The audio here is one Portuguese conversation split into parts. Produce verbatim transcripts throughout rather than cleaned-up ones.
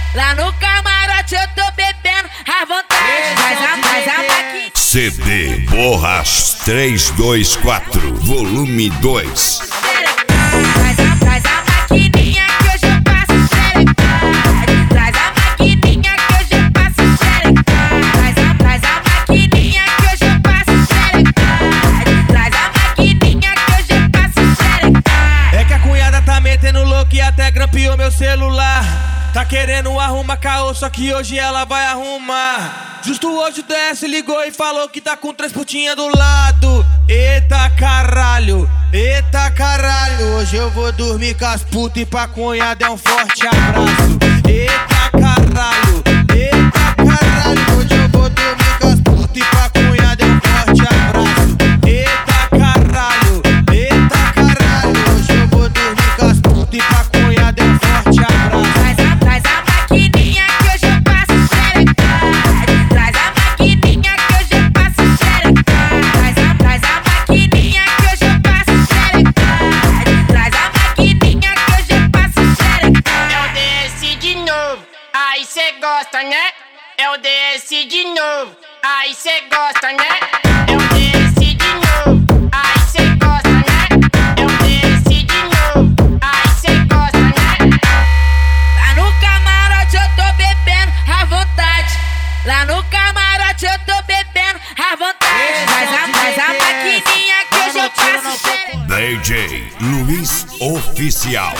Lá no camarote eu tô bebendo à vontade. Traz a, traz a maquininha. C D Borras trezentos e vinte e quatro, volume dois. Traz a, traz a maquininha que hoje eu passo xerecade. Traz a maquininha que hoje eu passo xerecade. Traz a, traz a maquininha que hoje eu passo xerecade. Traz a maquininha que hoje eu passo xerecade. É que a cunhada tá metendo louco e até grampeou meu celular. Tá querendo arrumar caô, só que hoje ela vai arrumar. Justo hoje o D S ligou e falou que tá com três putinhas do lado. Eita caralho, eita caralho. Hoje eu vou dormir com as putas e pra cunhada é um forte abraço. Eita caralho, eita caralho. Hoje eu vou dormir com as putas e pra cunhada é um forte abraço. Eita caralho, eita caralho. Hoje eu vou dormir com as putas e pra cunhada é um forte abraço. Traz a maquininha que hoje eu passo xerecade. Traz a maquininha que hoje eu passo xerecade. Traz a, traz a maquininha que hoje eu passo xerecade. Traz a maquininha que hoje eu passo xerecade. É o D S de novo, aí cê gosta, né? É o D S de novo, aí cê gosta, né? É o D S de novo, aí cê gosta, né? É o D S de novo, aí cê gosta, né? Lá no camarote eu tô bebendo à vontade. Lá no camarote eu tô bebendo à vontade. Traz a, traz a maquininha que hoje eu passo xerecade. D J Luiz Oficial.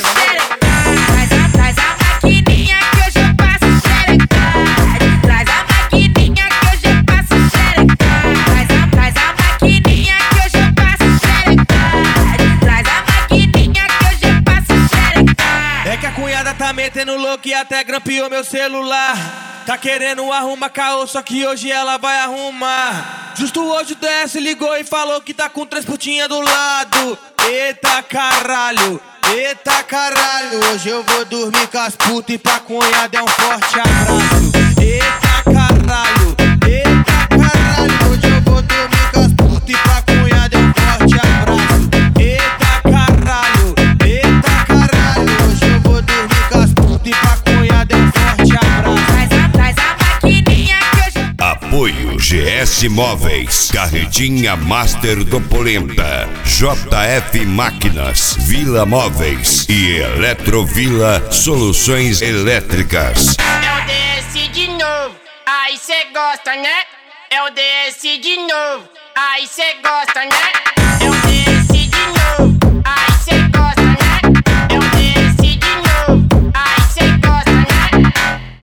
Traz a, traz a maquininha que hoje eu passo xerecade. Traz a maquininha que hoje eu passo xerecade. Traz a, traz a maquininha que hoje eu passo xerecade. Traz a maquininha que hoje eu passo xerecade. É que a cunhada tá metendo louco e até grampeou meu celular. Tá querendo arrumar caô, só que hoje ela vai arrumar. Justo hoje o D S ligou e falou que tá com três putinhas do lado. Eita caralho, eita caralho. Hoje eu vou dormir com as putas e pra cunhada é um forte abraço. Eita caralho, eita caralho. Hoje eu vou dormir com as putas e pra cunhada é um forte abraço. Eita caralho, eita caralho. Hoje eu vou dormir com as putas e pra cunhada é um forte abraço. Traz a, traz a maquininha que hoje eu Apoio G S Móveis, Carretinha Master do Polenta, J F Máquinas, Vila Móveis e Eletrovila Soluções Elétricas. É o D S de novo, aí cê gosta, né? É o D S de novo, aí cê gosta, né? É o D S